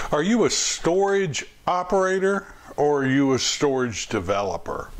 Are you a storage operator or are you a storage developer?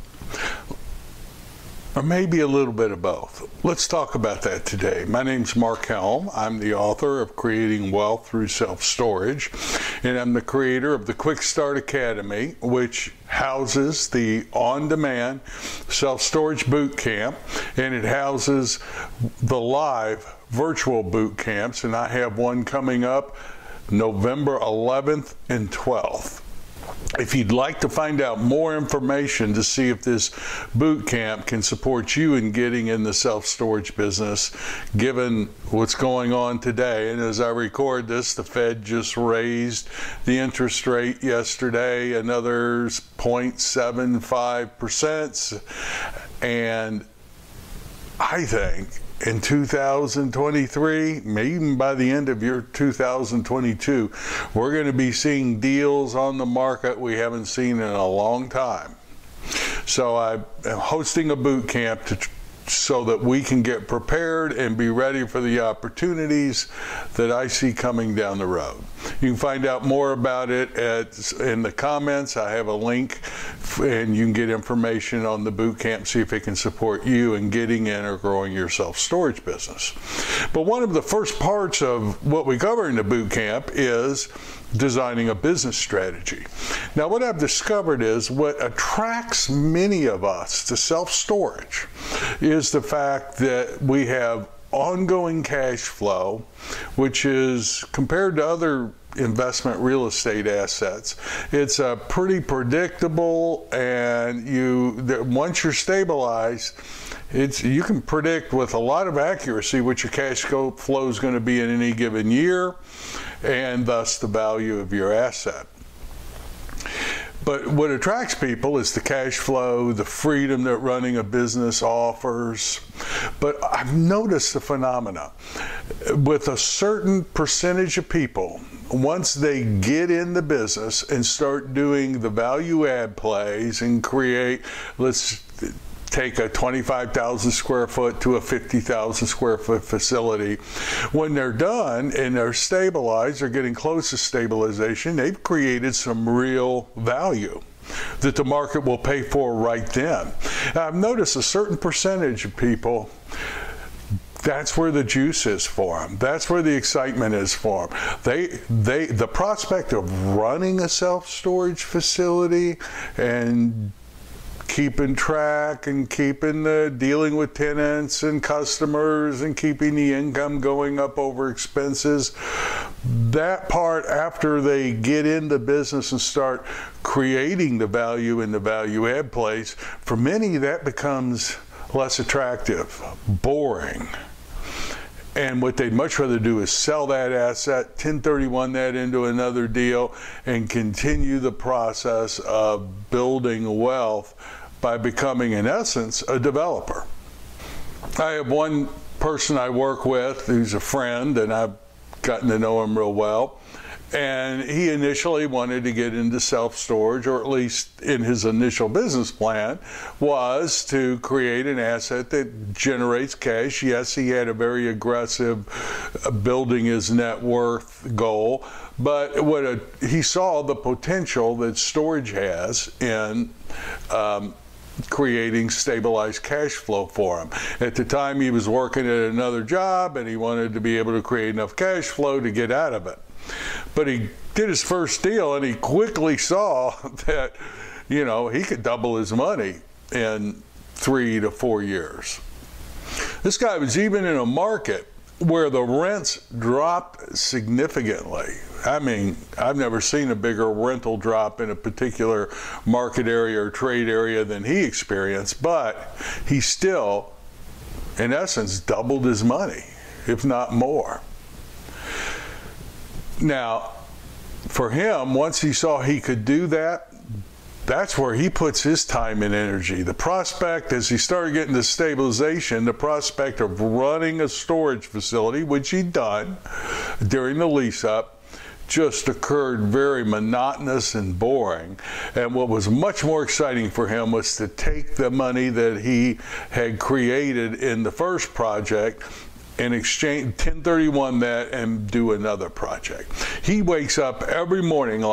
Or maybe a little bit of both. Let's talk about that today. My name's Mark Helm. I'm the author of Creating Wealth Through Self-Storage, and I'm the creator of the Quick Start Academy, which houses the on-demand self-storage boot camp, and it houses the live virtual boot camps, and I have one coming up November 11th and 12th. If you'd like to find out more information to see if this boot camp can support you in getting in the self-storage business, given what's going on today, and as I record this, the Fed just raised the interest rate yesterday, another 0.75%, and I think in 2023, maybe even by the end of year 2022, we're going to be seeing deals on the market we haven't seen in a long time. So I'm hosting a boot camp so that we can get prepared and be ready for the opportunities that I see coming down the road. You can find out more about it in the comments. I have a link and you can get information on the boot camp, see if it can support you in getting in or growing your self-storage business. But one of the first parts of what we cover in the boot camp is designing a business strategy. Now, what I've discovered is what attracts many of us to self-storage is the fact that we have ongoing cash flow, which is, compared to other investment real estate assets, it's pretty predictable, and once you're stabilized, you can predict with a lot of accuracy what your cash flow is going to be in any given year, and thus the value of your asset. But what attracts people is the cash flow, the freedom that running a business offers. But I've noticed a phenomena. With a certain percentage of people, once they get in the business and start doing the value add plays and create, let's take a 25,000 square foot to a 50,000 square foot facility. When they're done and they're stabilized, they're getting close to stabilization, they've created some real value that the market will pay for right then. I've noticed a certain percentage of people, that's where the juice is for them. That's where the excitement is for them. The prospect of running a self-storage facility and keeping track and dealing with tenants and customers and keeping the income going up over expenses, that part, after they get into business and start creating the value in the value add place, for many that becomes less attractive, boring. And what they'd much rather do is sell that asset, 1031 that into another deal, and continue the process of building wealth by becoming, in essence, a developer. I have one person I work with who's a friend, and I've gotten to know him real well. And he initially wanted to get into self-storage, or at least in his initial business plan, was to create an asset that generates cash. Yes, he had a very aggressive building his net worth goal, but he saw the potential that storage has in creating stabilized cash flow for him. At the time, he was working at another job, and he wanted to be able to create enough cash flow to get out of it. But he did his first deal, and he quickly saw that, he could double his money in 3 to 4 years. This guy was even in a market where the rents dropped significantly. I mean, I've never seen a bigger rental drop in a particular market area or trade area than he experienced, but he still, in essence, doubled his money, if not more. Now, for him, once he saw he could do that, that's where he puts his time and energy. The prospect, as he started getting to stabilization, the prospect of running a storage facility, which he'd done during the lease up, just occurred very monotonous and boring. And what was much more exciting for him was to take the money that he had created in the first project in exchange, 1031 that, and do another project. He wakes up every morning